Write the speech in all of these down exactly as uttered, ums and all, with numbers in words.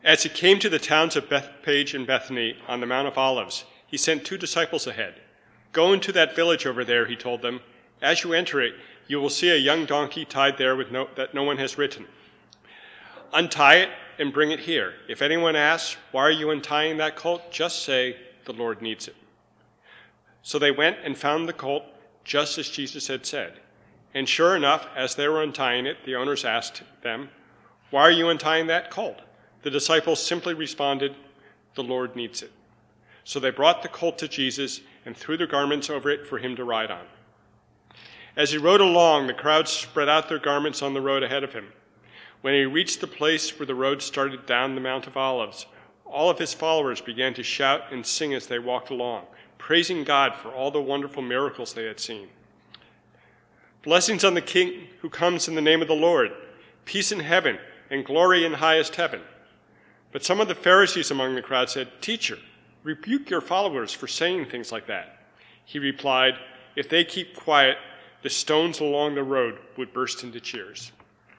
As he came to the towns of Bethphage and Bethany on the Mount of Olives, he sent two disciples ahead. "Go into that village over there," he told them. "As you enter it, you will see a young donkey tied there with no, that no one has ridden. Untie it and bring it here. If anyone asks, 'Why are you untying that colt?' just say, 'The Lord needs it.'" So they went and found the colt just as Jesus had said. And sure enough, as they were untying it, the owners asked them, "Why are you untying that colt?" The disciples simply responded, "The Lord needs it." So they brought the colt to Jesus and threw their garments over it for him to ride on. As he rode along, the crowd spread out their garments on the road ahead of him. When he reached the place where the road started down the Mount of Olives, all of his followers began to shout and sing as they walked along, praising God for all the wonderful miracles they had seen. "Blessings on the King who comes in the name of the Lord, peace in heaven and glory in highest heaven." But some of the Pharisees among the crowd said, "Teacher, rebuke your followers for saying things like that." He replied, "If they keep quiet, the stones along the road would burst into cheers."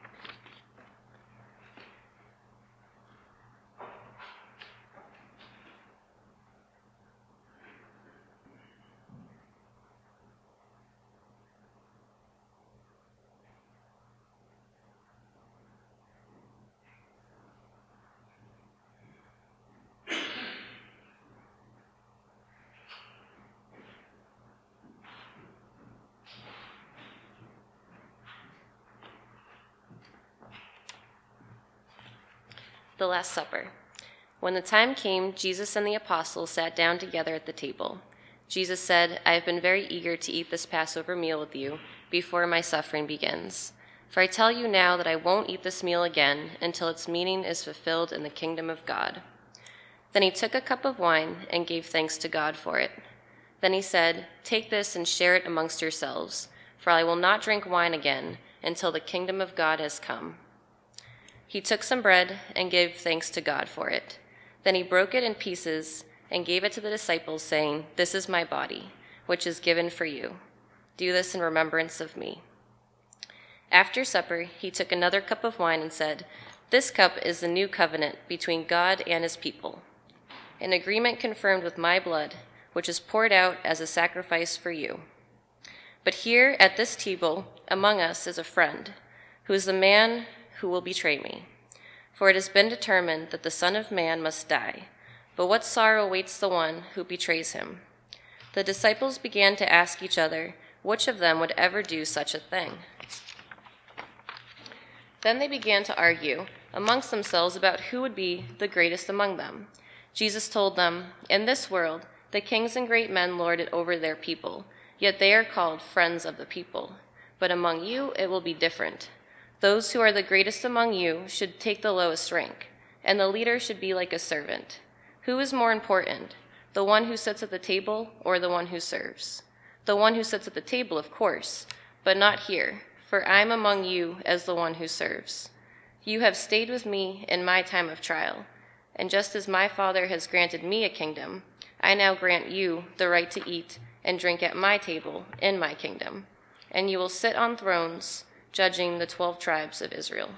The Last Supper. When the time came, Jesus and the apostles sat down together at the table. Jesus said, "I have been very eager to eat this Passover meal with you before my suffering begins. For I tell you now that I won't eat this meal again until its meaning is fulfilled in the kingdom of God." Then he took a cup of wine and gave thanks to God for it. Then he said, "Take this and share it amongst yourselves, for I will not drink wine again until the kingdom of God has come." He took some bread and gave thanks to God for it. Then he broke it in pieces and gave it to the disciples, saying, "This is my body, which is given for you. Do this in remembrance of me." After supper, he took another cup of wine and said, "This cup is the new covenant between God and his people, an agreement confirmed with my blood, which is poured out as a sacrifice for you. But here at this table among us is a friend, who is the man who will betray me. For it has been determined that the Son of Man must die, but what sorrow awaits the one who betrays him?" The disciples began to ask each other which of them would ever do such a thing. Then they began to argue amongst themselves about who would be the greatest among them. Jesus told them, "In this world, the kings and great men lord it over their people, yet they are called friends of the people. But among you it will be different. Those who are the greatest among you should take the lowest rank, and the leader should be like a servant. Who is more important, the one who sits at the table or the one who serves? The one who sits at the table, of course, but not here, for I am among you as the one who serves. You have stayed with me in my time of trial, and just as my Father has granted me a kingdom, I now grant you the right to eat and drink at my table in my kingdom, and you will sit on thrones judging the twelve tribes of Israel."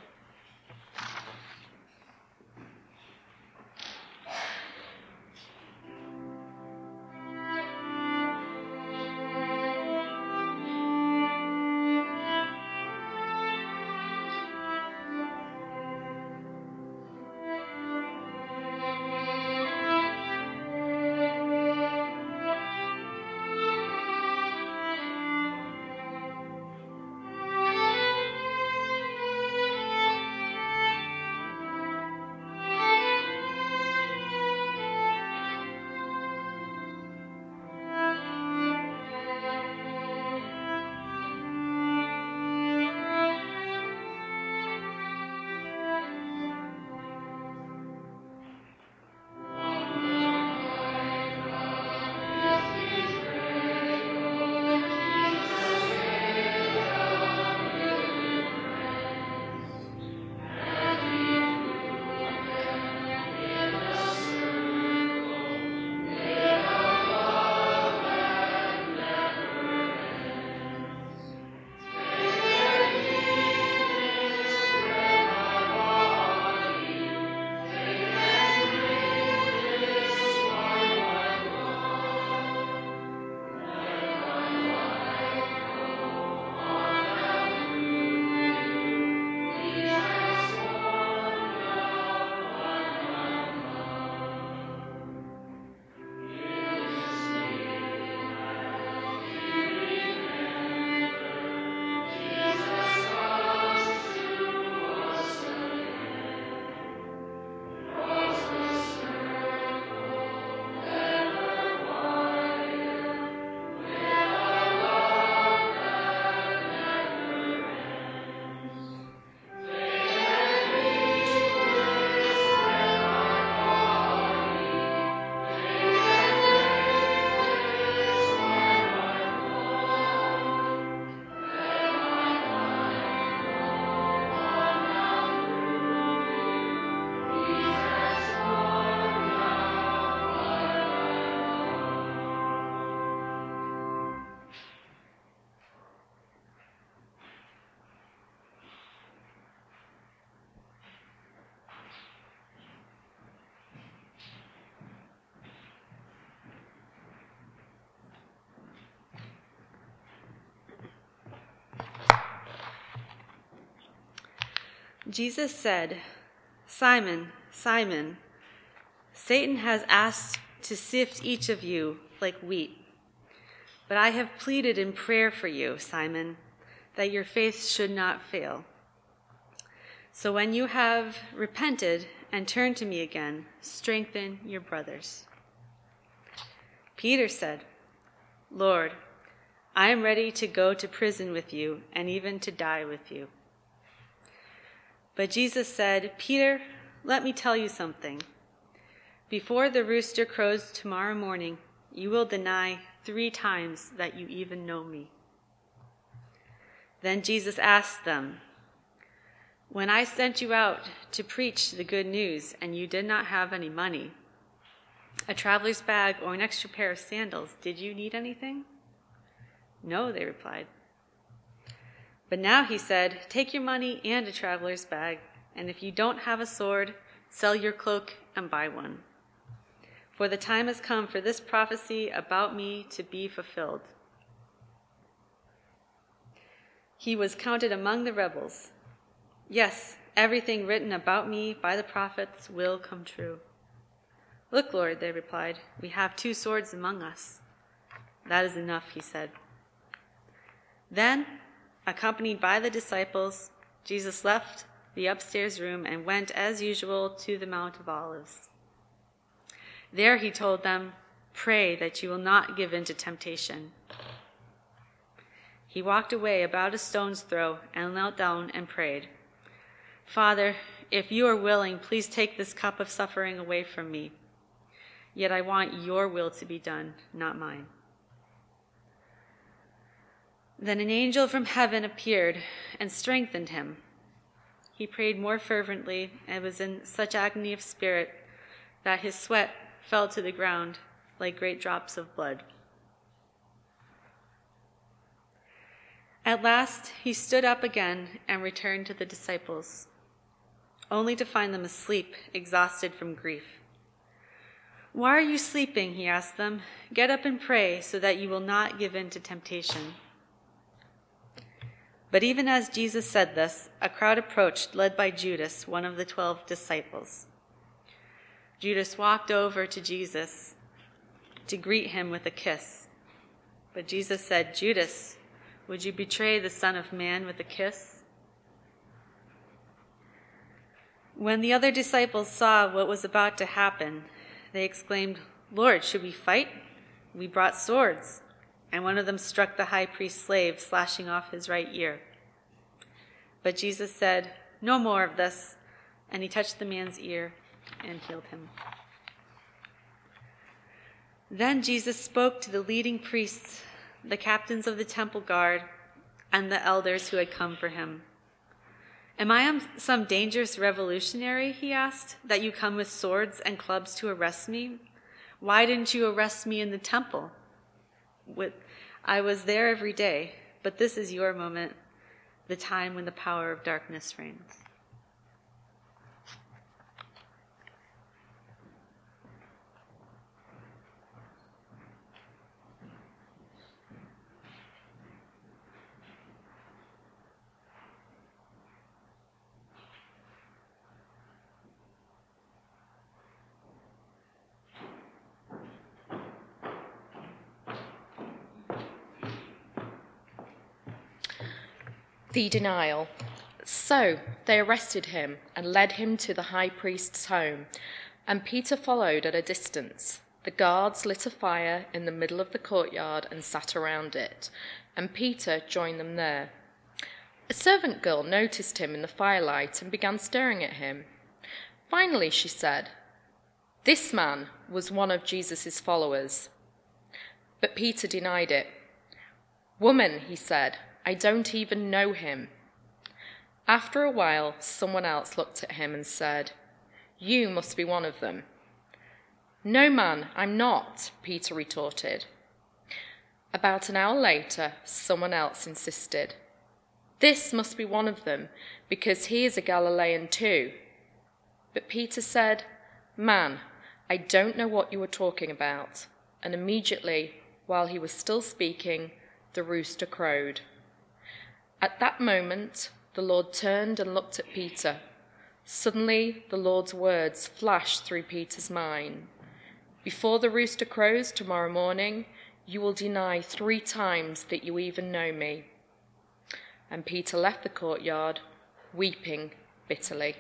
Jesus said, "Simon, Simon, Satan has asked to sift each of you like wheat. But I have pleaded in prayer for you, Simon, that your faith should not fail. So when you have repented and turned to me again, strengthen your brothers." Peter said, "Lord, I am ready to go to prison with you and even to die with you." But Jesus said, "Peter, let me tell you something. Before the rooster crows tomorrow morning, you will deny three times that you even know me." Then Jesus asked them, "When I sent you out to preach the good news and you did not have any money, a traveler's bag or an extra pair of sandals, did you need anything?" "No," they replied. But now he said, "Take your money and a traveler's bag, and if you don't have a sword, sell your cloak and buy one. For the time has come for this prophecy about me to be fulfilled." He was counted among the rebels. "Yes, everything written about me by the prophets will come true." "Look, Lord," they replied, "we have two swords among us." "That is enough," he said. Then, accompanied by the disciples, Jesus left the upstairs room and went as usual to the Mount of Olives. There he told them, "Pray that you will not give in to temptation." He walked away about a stone's throw and knelt down and prayed, "Father, if you are willing, please take this cup of suffering away from me. Yet I want your will to be done, not mine." Then an angel from heaven appeared and strengthened him. He prayed more fervently and was in such agony of spirit that his sweat fell to the ground like great drops of blood. At last he stood up again and returned to the disciples, only to find them asleep, exhausted from grief. "Why are you sleeping?" he asked them. "Get up and pray so that you will not give in to temptation." But even as Jesus said this, a crowd approached, led by Judas, one of the twelve disciples. Judas walked over to Jesus to greet him with a kiss. But Jesus said, "Judas, would you betray the Son of Man with a kiss?" When the other disciples saw what was about to happen, they exclaimed, "Lord, should we fight? We brought swords." And one of them struck the high priest's slave, slashing off his right ear. But Jesus said, "No more of this." And he touched the man's ear and healed him. Then Jesus spoke to the leading priests, the captains of the temple guard, and the elders who had come for him. "Am I some dangerous revolutionary," he asked, "that you come with swords and clubs to arrest me? Why didn't you arrest me in the temple? With, I was there every day, but this is your moment, the time when the power of darkness reigns." The denial. So they arrested him and led him to the high priest's home, and Peter followed at a distance. The guards lit a fire in the middle of the courtyard and sat around it, and Peter joined them there. A servant girl noticed him in the firelight and began staring at him. Finally, she said, "This man was one of Jesus' followers." But Peter denied it. "Woman," he said, "I don't even know him." After a while, someone else looked at him and said, "You must be one of them." "No, man, I'm not," Peter retorted. About an hour later, someone else insisted, "This must be one of them, because he is a Galilean too." But Peter said, "Man, I don't know what you are talking about." And immediately, while he was still speaking, the rooster crowed. At that moment, the the Lord turned and looked at Peter. Suddenly, the Lord's words flashed through Peter's mind. Before the rooster crows tomorrow morning, you will deny three times that you even know me. And Peter left the courtyard, weeping bitterly.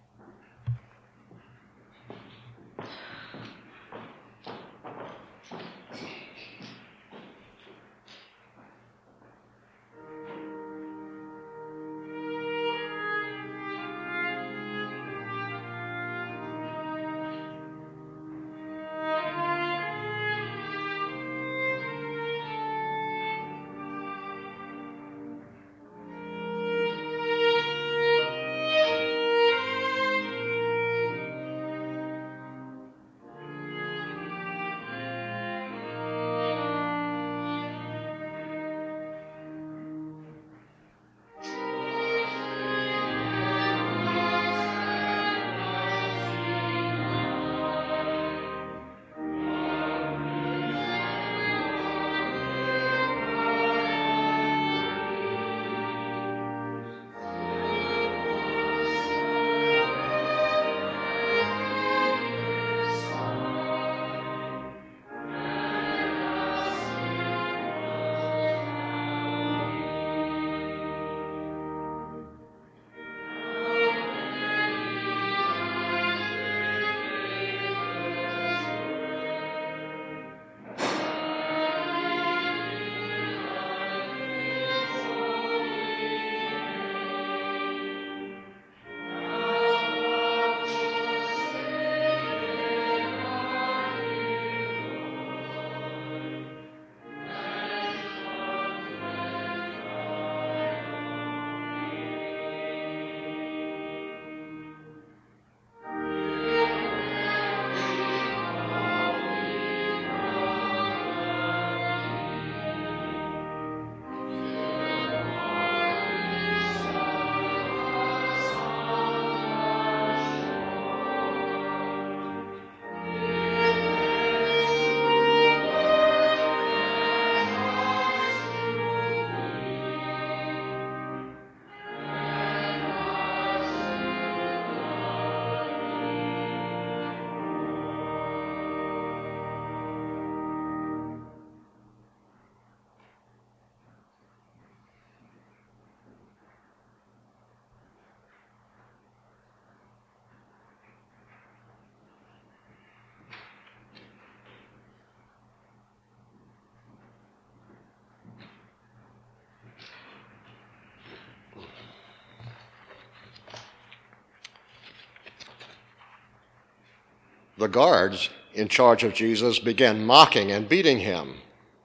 The guards in charge of Jesus began mocking and beating him.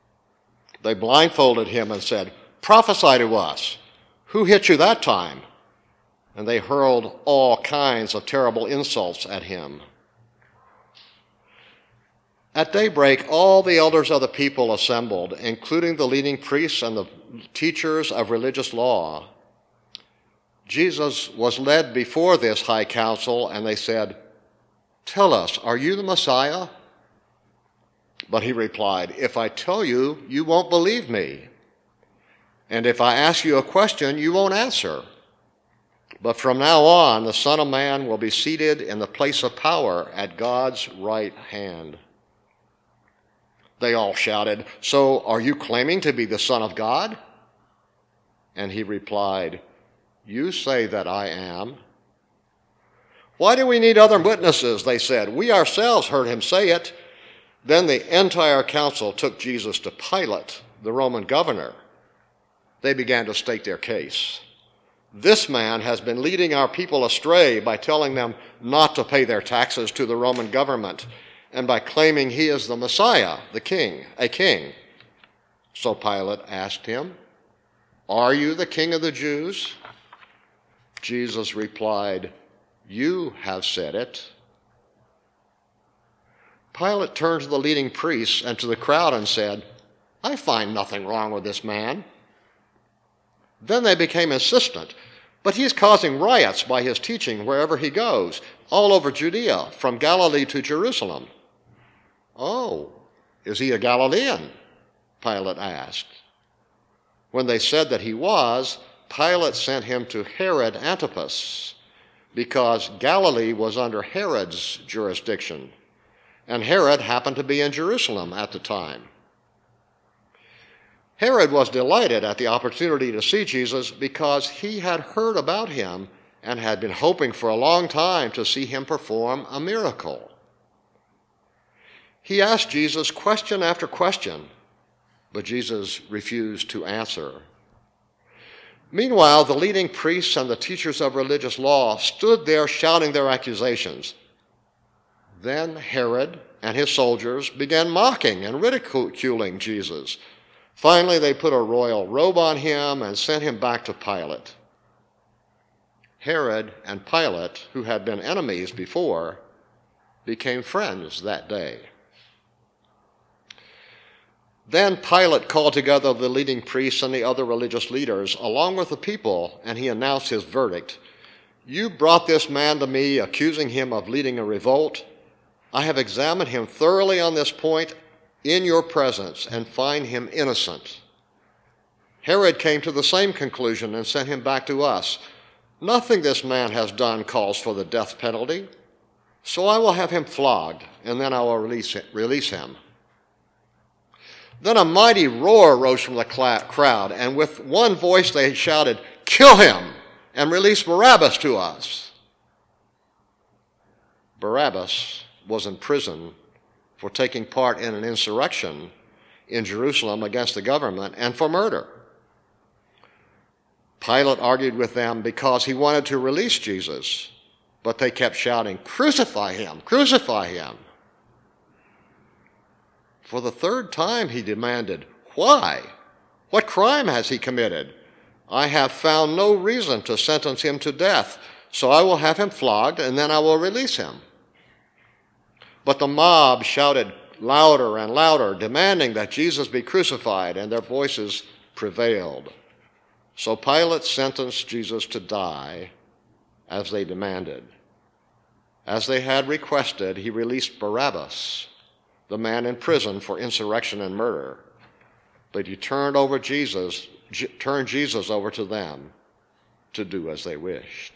They blindfolded him and said, "Prophesy to us. Who hit you that time?" And they hurled all kinds of terrible insults at him. At daybreak, all the elders of the people assembled, including the leading priests and the teachers of religious law. Jesus was led before this high council, and they said, "Tell us, are you the Messiah?" But he replied, "If I tell you, you won't believe me. And if I ask you a question, you won't answer. But from now on, the Son of Man will be seated in the place of power at God's right hand." They all shouted, "So are you claiming to be the Son of God?" And he replied, "You say that I am." "Why do we need other witnesses?" they said. "We ourselves heard him say it." Then the entire council took Jesus to Pilate, the Roman governor. They began to state their case. "This man has been leading our people astray by telling them not to pay their taxes to the Roman government and by claiming he is the Messiah, the king, a king." So Pilate asked him, "Are you the king of the Jews?" Jesus replied, "You have said it." Pilate turned to the leading priests and to the crowd and said, "I find nothing wrong with this man." Then they became insistent, "But he's causing riots by his teaching wherever he goes, all over Judea, from Galilee to Jerusalem." "Oh, is he a Galilean?" Pilate asked. When they said that he was, Pilate sent him to Herod Antipas because Galilee was under Herod's jurisdiction, and Herod happened to be in Jerusalem at the time. Herod was delighted at the opportunity to see Jesus because he had heard about him and had been hoping for a long time to see him perform a miracle. He asked Jesus question after question, but Jesus refused to answer. Meanwhile, the leading priests and the teachers of religious law stood there shouting their accusations. Then Herod and his soldiers began mocking and ridiculing Jesus. Finally, they put a royal robe on him and sent him back to Pilate. Herod and Pilate, who had been enemies before, became friends that day. Then Pilate called together the leading priests and the other religious leaders, along with the people, and he announced his verdict. You brought this man to me, accusing him of leading a revolt. I have examined him thoroughly on this point in your presence and find him innocent. Herod came to the same conclusion and sent him back to us. Nothing this man has done calls for the death penalty, so I will have him flogged, and then I will release release him. Then a mighty roar rose from the crowd, and with one voice they shouted, "Kill him and release Barabbas to us." Barabbas was in prison for taking part in an insurrection in Jerusalem against the government and for murder. Pilate argued with them because he wanted to release Jesus, but they kept shouting, "Crucify him! Crucify him!" For the third time he demanded, "Why? What crime has he committed? I have found no reason to sentence him to death, so I will have him flogged and then I will release him." But the mob shouted louder and louder, demanding that Jesus be crucified, and their voices prevailed. So Pilate sentenced Jesus to die as they demanded. As they had requested, he released Barabbas, the man in prison for insurrection and murder, but he turned over Jesus, turned Jesus over to them to do as they wished.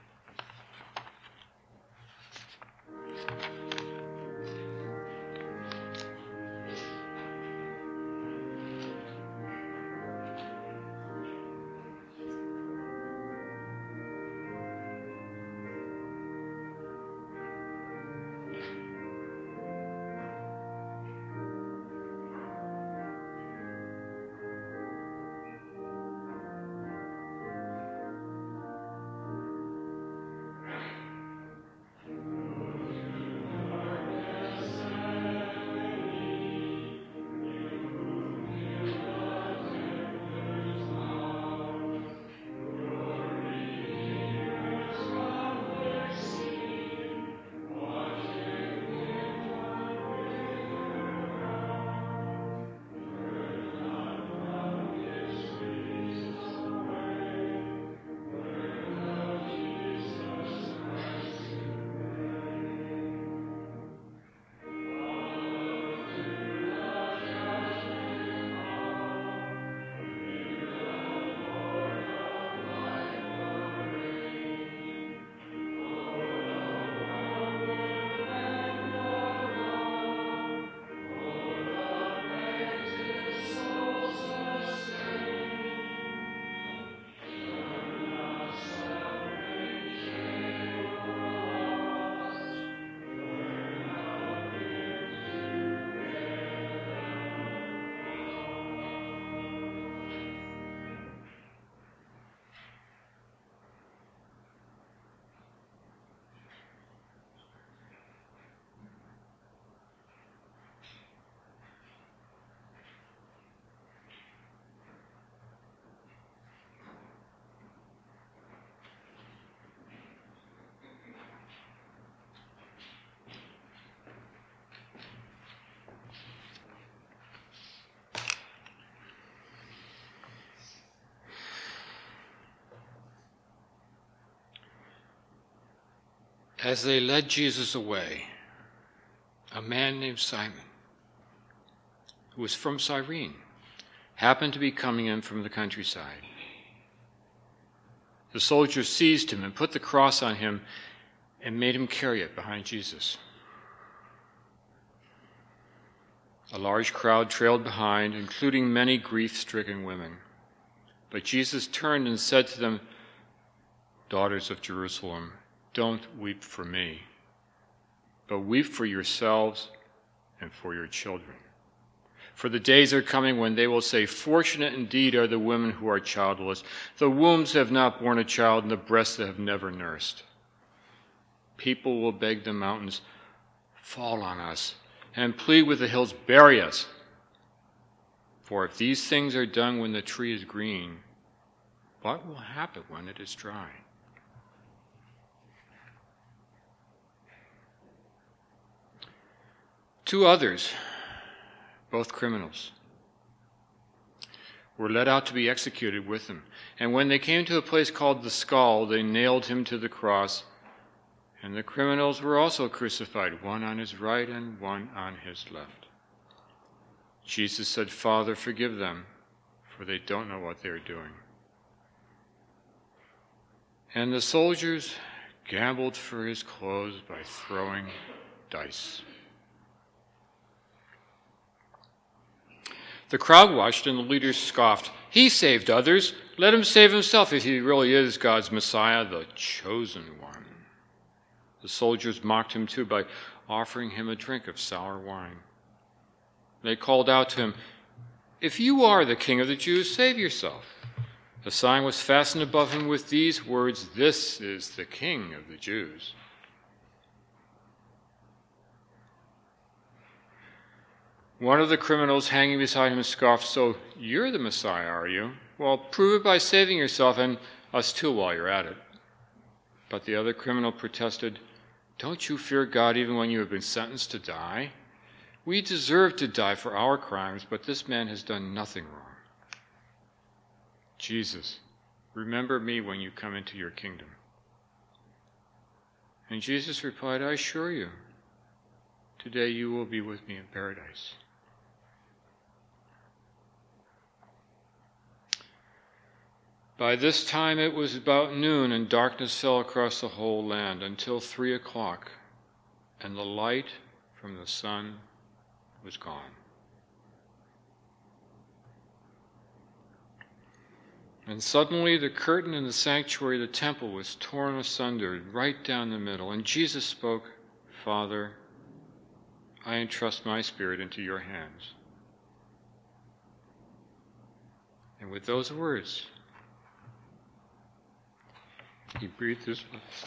As they led Jesus away, a man named Simon, who was from Cyrene, happened to be coming in from the countryside. The soldiers seized him and put the cross on him and made him carry it behind Jesus. A large crowd trailed behind, including many grief-stricken women. But Jesus turned and said to them, "Daughters of Jerusalem, don't weep for me, but weep for yourselves and for your children. For the days are coming when they will say, 'Fortunate indeed are the women who are childless, the wombs that have not borne a child, and the breasts that have never nursed.' People will beg the mountains, 'Fall on us,' and plead with the hills, 'Bury us.' For if these things are done when the tree is green, what will happen when it is dry?" Two others, both criminals, were led out to be executed with him. And when they came to a place called the Skull, they nailed him to the cross. And the criminals were also crucified, one on his right and one on his left. Jesus said, "Father, forgive them, for they don't know what they are doing." And the soldiers gambled for his clothes by throwing dice. The crowd watched, and the leaders scoffed. "He saved others. Let him save himself if he really is God's Messiah, the chosen one." The soldiers mocked him too by offering him a drink of sour wine. They called out to him, "If you are the King of the Jews, save yourself." A sign was fastened above him with these words, "This is the King of the Jews." One of the criminals hanging beside him scoffed, "So you're the Messiah, are you? Well, prove it by saving yourself and us too while you're at it." But the other criminal protested, "Don't you fear God even when you have been sentenced to die? We deserve to die for our crimes, but this man has done nothing wrong. Jesus, remember me when you come into your kingdom." And Jesus replied, "I assure you, today you will be with me in paradise." By this time it was about noon, and darkness fell across the whole land until three o'clock, and the light from the sun was gone. And suddenly the curtain in the sanctuary of the temple was torn asunder, right down the middle, and Jesus spoke, "Father, I entrust my spirit into your hands." And with those words, he breathed his last.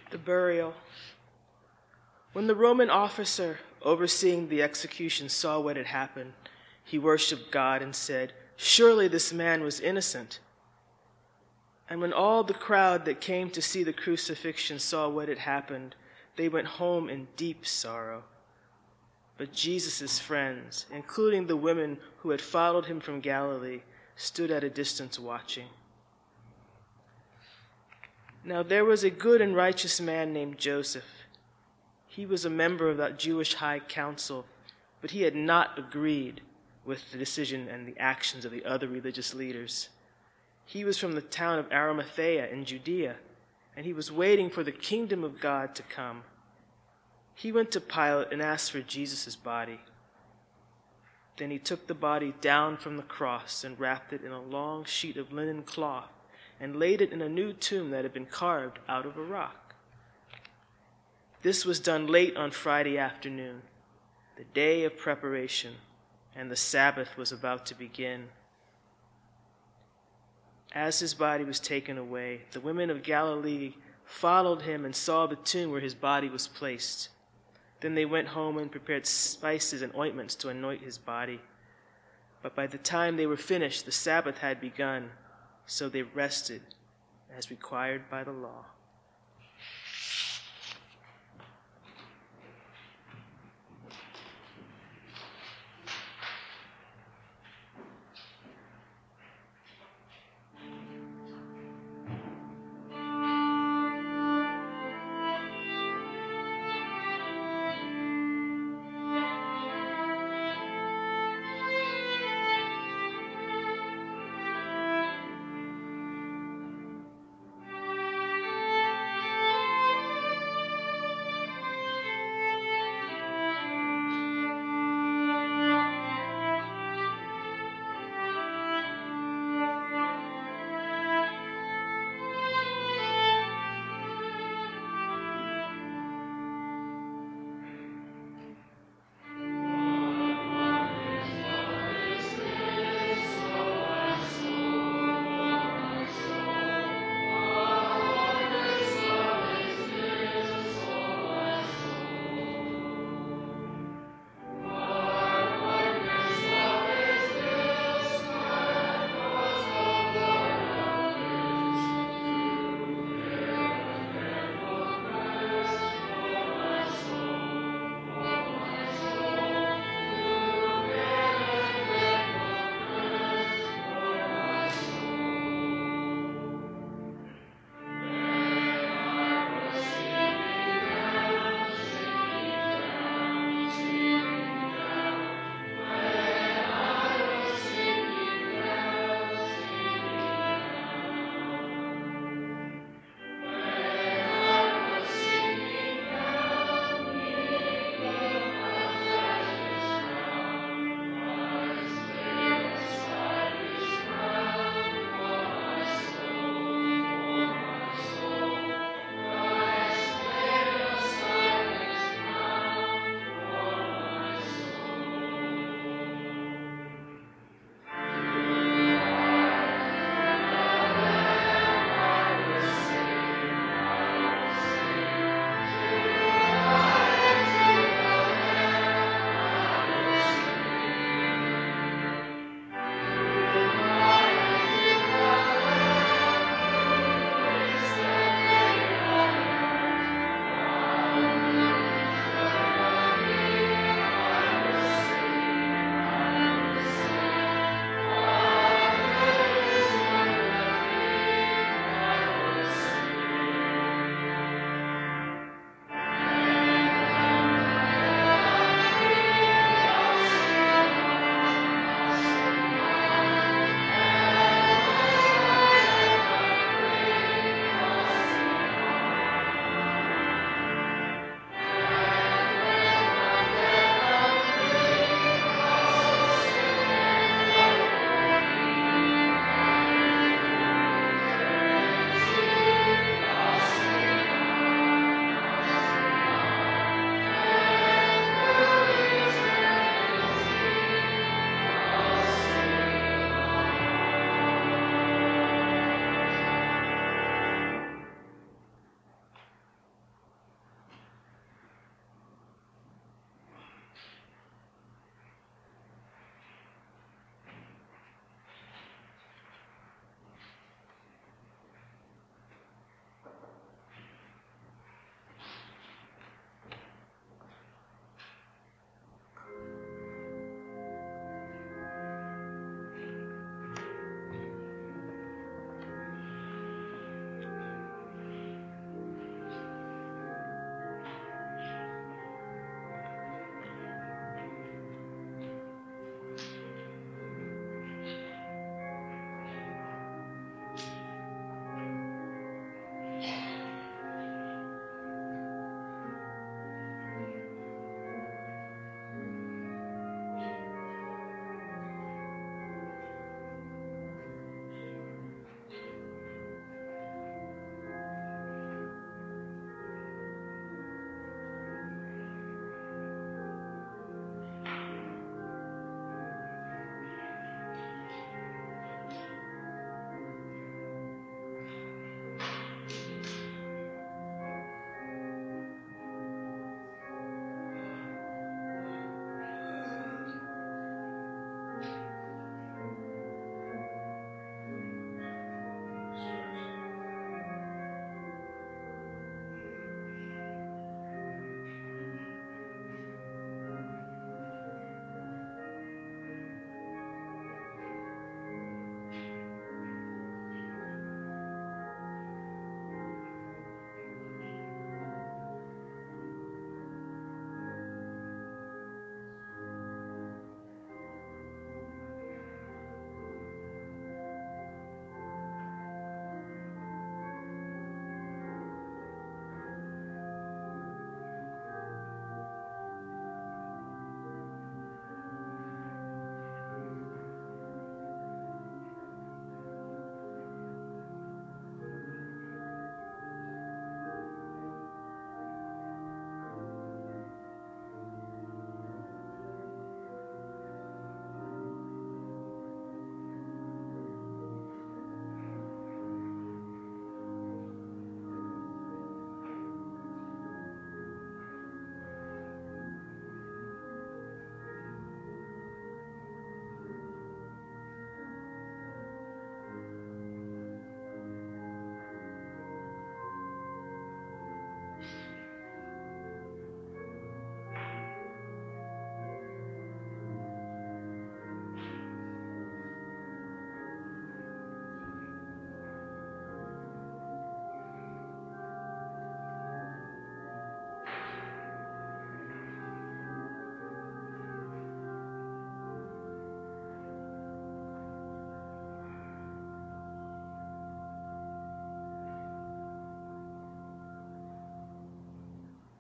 The burial. When the Roman officer overseeing the execution saw what had happened, he worshipped God and said, "Surely this man was innocent." And when all the crowd that came to see the crucifixion saw what had happened, they went home in deep sorrow. But Jesus' friends, including the women who had followed him from Galilee, stood at a distance watching. Now there was a good and righteous man named Joseph. He was a member of that Jewish high council, but he had not agreed with the decision and the actions of the other religious leaders. He was from the town of Arimathea in Judea, and he was waiting for the kingdom of God to come. He went to Pilate and asked for Jesus' body. Then he took the body down from the cross and wrapped it in a long sheet of linen cloth and laid it in a new tomb that had been carved out of a rock. This was done late on Friday afternoon, the day of preparation, and the Sabbath was about to begin. As his body was taken away, the women of Galilee followed him and saw the tomb where his body was placed. Then they went home and prepared spices and ointments to anoint his body. But by the time they were finished, the Sabbath had begun, so they rested as required by the law.